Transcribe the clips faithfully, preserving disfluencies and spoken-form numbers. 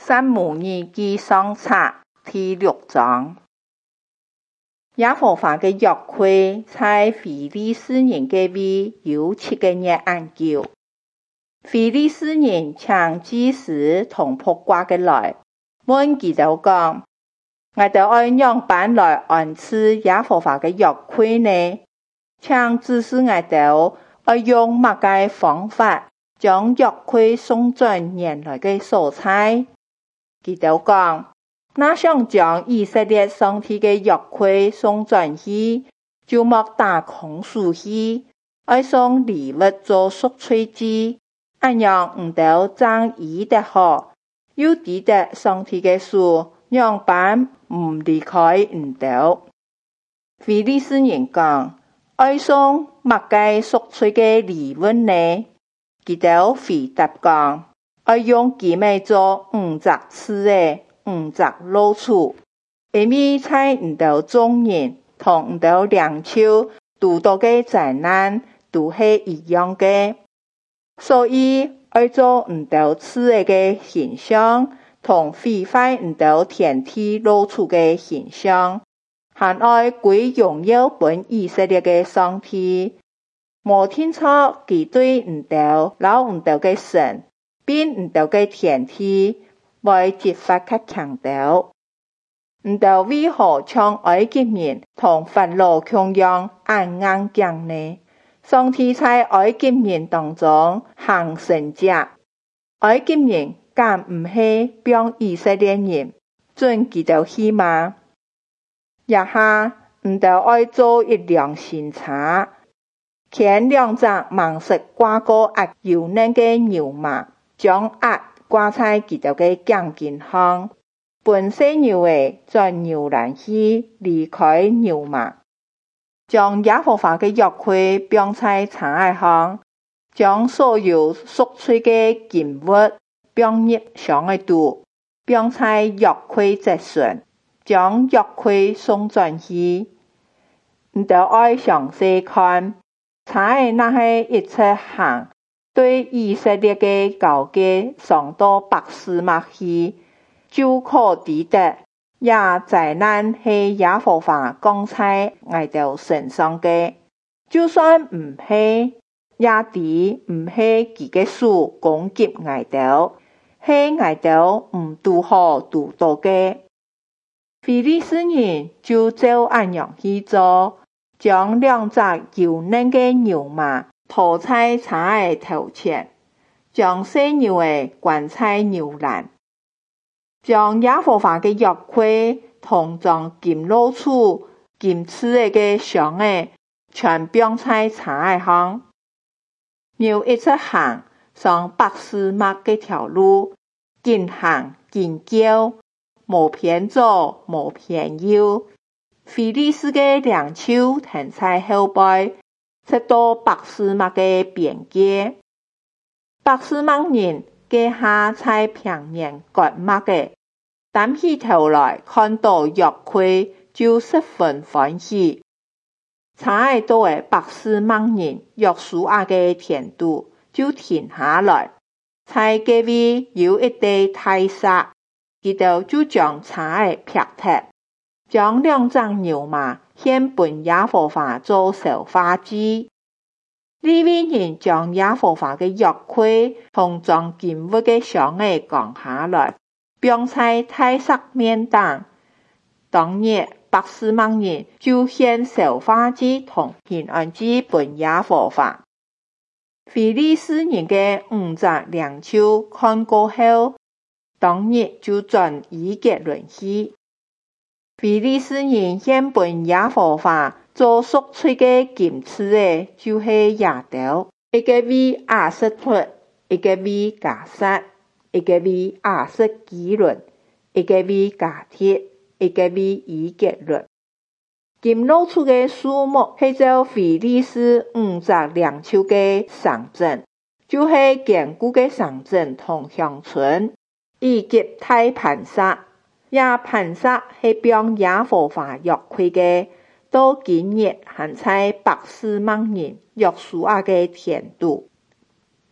撒母耳記上冊第六章。耶和華嘅約櫃在非利士人嘅位有七個月安久。非利士人請祭司同卜卦嘅來，問佢哋講：我哋愛樣板來安置耶和華嘅約櫃呢？請指示我哋愛用乜嘅方法將約櫃送進原來嘅所在。佢哋講：那想將以色列上帝嘅約櫃送轉去，就莫打空數去，愛送禮物做贖罪祭，按樣唔到爭議得好，又記得上帝嘅書，樣板唔離開唔到。非利士人講：愛送乜嘅贖罪嘅禮物呢？佢哋回答講：愛用幾枚做五隻刺嘅五隻老鼠，因為在唔到眾人同唔到兩手遇到嘅災難都係一樣嘅，所以愛做唔到刺嘅形象，同毀壞唔到天地老鼠嘅形象，還愛歸榮耀本以色列嘅上帝。無聽錯佢對唔到老唔到嘅神，並唔到嘅天地，為揭發較強調。唔到為何像埃及人同法老同樣按硬頸呢？上帝在埃及人當中行神蹟，埃及人敢唔係幫以色列人准佢哋去嗎？一下唔到愛做一輛新車，牽兩隻芒色掛過壓油嫩嘅牛馬，將壓掛在佢哋嘅頸肩上，本色牛誒轉牛欄去離開牛馬，將耶和華嘅約櫃綁在車上，將所有贖罪嘅金物綁入上嘅肚，綁在約櫃側順，將約櫃送轉去。唔得愛詳細看，車那係一切行對以色列嘅高階上到百斯麥去，就可知得也災難係耶和華降在我哋身上嘅，就算唔係，也知唔係佢嘅手攻擊我哋，係我哋唔拄好拄到嘅。非利士人就照按樣去做，將兩隻油嫩嘅牛馬馱在車嘅頭前，將細牛嘅關在牛欄，將耶和華嘅約櫃同裝金老鼠、金刺嘅箱嘅全綁在車上，牛一直行上百斯麥嘅條路，緊行緊叫，無偏左無偏右。非利士嘅兩手停在後背，直到百斯麥嘅邊界。百斯麥人嘅下在平原割麥嘅，擔起頭來看到約櫃就十分歡喜。差到嘅百斯麥人約書亞嘅田度就停下來，在嗰位有一地大沙，佢哋就將差嘅劈踢，將兩隻牛馬獻本耶和華做燒化祭。利未人將耶和華嘅約櫃同裝金物嘅箱嘅降下來，綁在大撒面當。當日百斯麥人就獻燒化祭同平安祭本耶和華。非利士人嘅五隻兩手看過後，當日就轉以結論去。非利士人獻本耶和華做贖罪嘅金刺嘅就係亞豆，一個為亞實突，一個為迦薩，一個為亞實基倫，一個為迦鐵，一個為以結論。金老鼠嘅數目係照非利士五隻兩手嘅象徵，就係堅固嘅象徵同鄉村，以及大磐石。也磐石係標耶和華約櫃嘅，到今日還在百斯麥人約書亞嘅田度。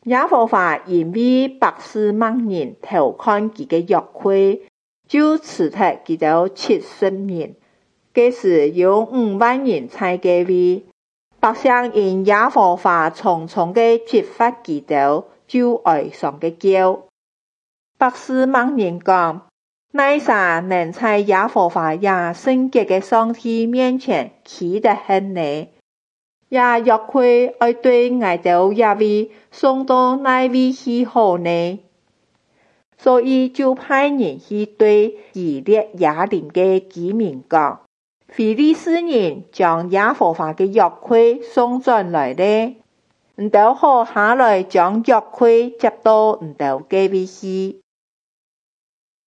耶和華因為百姓萬人偷看佢嘅約櫃，就辭退佢哋七十人。嗰時有五萬人在嗰位，百姓因耶和華重重嘅責罰佢哋，就哀傷嘅叫。百姓萬人講：哪啥能在耶和華也聖潔嘅上帝面前企得很呢？也約櫃愛對我哋也會送到哪位去好呢？所以就派人去對以列雅琳嘅居民講：非利士人將耶和華嘅約櫃送轉來呢，唔就好下來將約櫃接到唔就嘅位去。